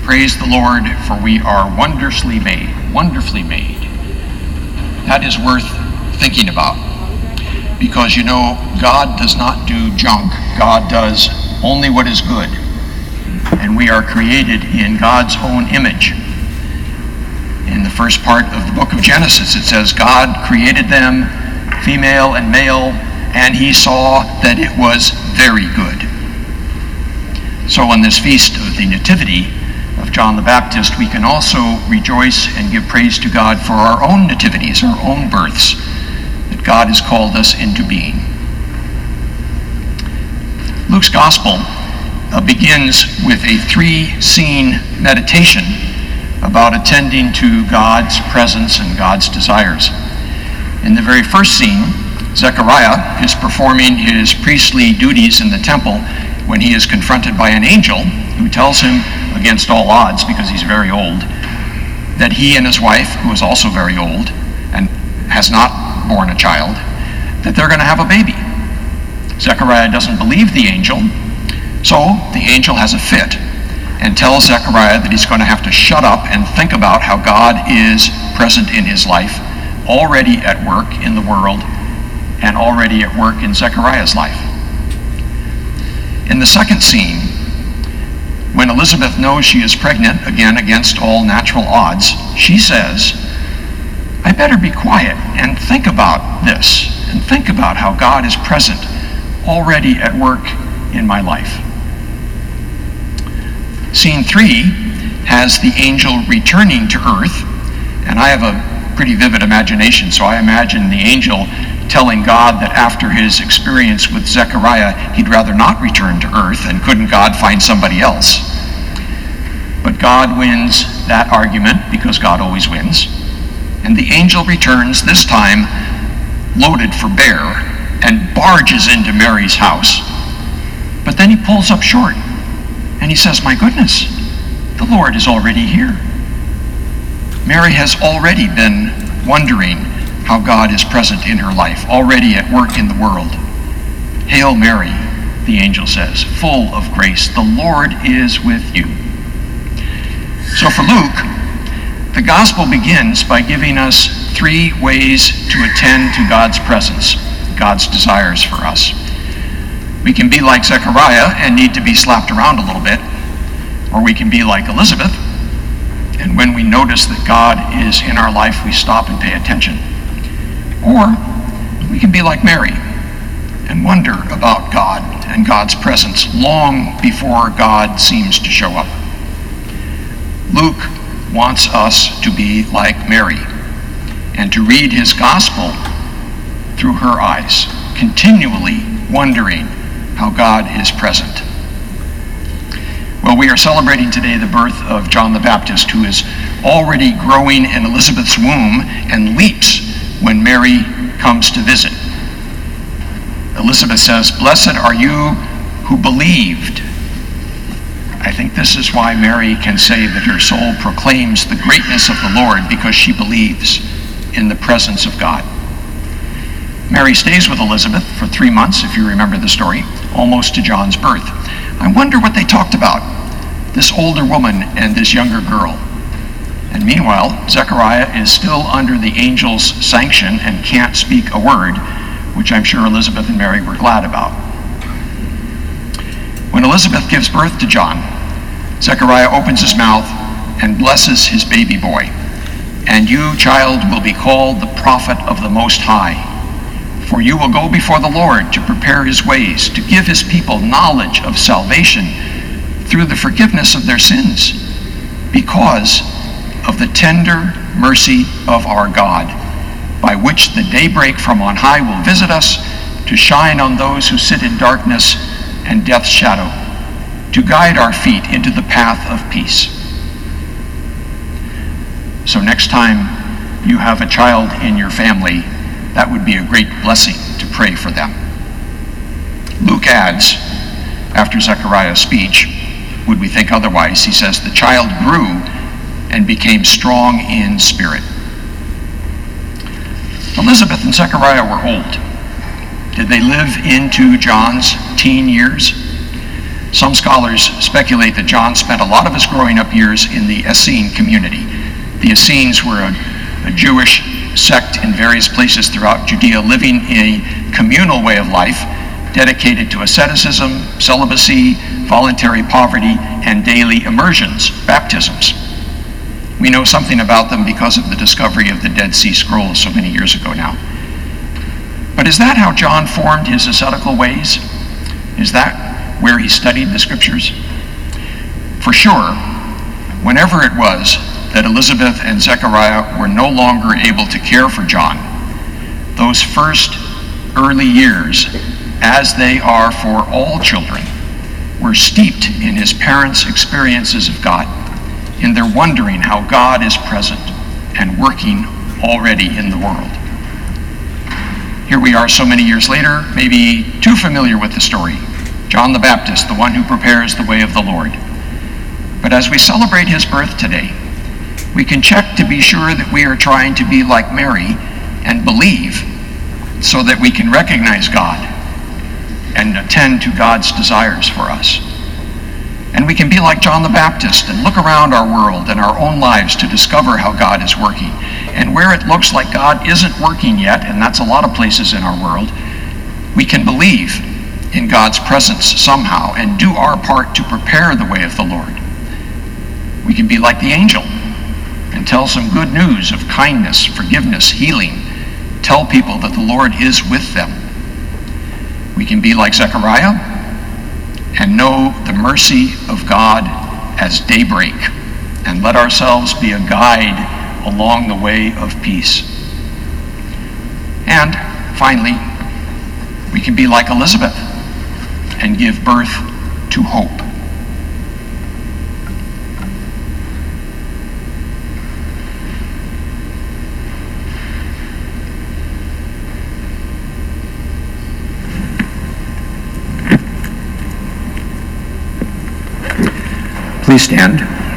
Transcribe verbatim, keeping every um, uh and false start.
Praise the Lord, for we are wondrously made, wonderfully made. That is worth thinking about. Because, you know, God does not do junk. God does only what is good. And we are created in God's own image. In the first part of the book of Genesis, it says, God created them, female and male, and he saw that it was very good. So on this feast of the Nativity of John the Baptist, we can also rejoice and give praise to God for our own nativities, our own births, that God has called us into being. Luke's Gospel uh, begins with a three-scene meditation about attending to God's presence and God's desires. In the very first scene, Zechariah is performing his priestly duties in the temple when he is confronted by an angel who tells him, against all odds because he's very old, that he and his wife, who is also very old and has not born a child, that they're going to have a baby. Zechariah doesn't believe the angel, so the angel has a fit and tells Zechariah that he's going to have to shut up and think about how God is present in his life, already at work in the world, and already at work in Zechariah's life. In the second scene, when Elizabeth knows she is pregnant, again against all natural odds, she says, I better be quiet and think about this, and think about how God is present, already at work in my life. Scene three has the angel returning to earth, and I have a pretty vivid imagination, so I imagine the angel telling God that after his experience with Zechariah, he'd rather not return to earth, and couldn't God find somebody else? But God wins that argument, because God always wins, and the angel returns, this time loaded for bear, and barges into Mary's house. But then he pulls up short, and he says, my goodness, the Lord is already here. Mary has already been wondering how God is present in her life, already at work in the world. Hail Mary, the angel says, full of grace, the Lord is with you. So for Luke, the gospel begins by giving us three ways to attend to God's presence, God's desires for us. We can be like Zechariah and need to be slapped around a little bit, or we can be like Elizabeth, and when we notice that God is in our life, we stop and pay attention. Or we can be like Mary and wonder about God and God's presence long before God seems to show up. Luke wants us to be like Mary and to read his gospel through her eyes, continually wondering how God is present. Well, we are celebrating today the birth of John the Baptist, who is already growing in Elizabeth's womb and leaps when Mary comes to visit. Elizabeth says, blessed are you who believed. I think this is why Mary can say that her soul proclaims the greatness of the Lord, because she believes in the presence of God. Mary stays with Elizabeth for three months, if you remember the story, almost to John's birth. I wonder what they talked about, this older woman and this younger girl. And meanwhile, Zechariah is still under the angel's sanction and can't speak a word, which I'm sure Elizabeth and Mary were glad about. When Elizabeth gives birth to John, Zechariah opens his mouth and blesses his baby boy. And you, child, will be called the prophet of the Most High, for you will go before the Lord to prepare his ways, to give his people knowledge of salvation through the forgiveness of their sins, because of the tender mercy of our God, by which the daybreak from on high will visit us, to shine on those who sit in darkness and death's shadow, to guide our feet into the path of peace. So next time you have a child in your family, that would be a great blessing to pray for them. Luke adds, after Zechariah's speech, would we think otherwise, he says, the child grew and became strong in spirit. Elizabeth and Zechariah were old. Did they live into John's teen years? Some scholars speculate that John spent a lot of his growing up years in the Essene community. The Essenes were a, a Jewish sect in various places throughout Judea, living in a communal way of life, dedicated to asceticism, celibacy, voluntary poverty, and daily immersions, baptisms. We know something about them because of the discovery of the Dead Sea Scrolls so many years ago now. But is that how John formed his ascetical ways? Is that where he studied the scriptures? For sure, whenever it was that Elizabeth and Zechariah were no longer able to care for John, those first early years, as they are for all children, were steeped in his parents' experiences of God, in their wondering how God is present and working already in the world. Here we are so many years later, maybe too familiar with the story. John the Baptist, the one who prepares the way of the Lord. But as we celebrate his birth today, we can check to be sure that we are trying to be like Mary and believe so that we can recognize God and attend to God's desires for us. And we can be like John the Baptist and look around our world and our own lives to discover how God is working. And where it looks like God isn't working yet, and that's a lot of places in our world, we can believe in God's presence somehow and do our part to prepare the way of the Lord. We can be like the angel and tell some good news of kindness, forgiveness, healing. Tell people that the Lord is with them. We can be like Zechariah and know the mercy of God as daybreak and let ourselves be a guide along the way of peace. And finally, we can be like Elizabeth and give birth to hope. Please stand.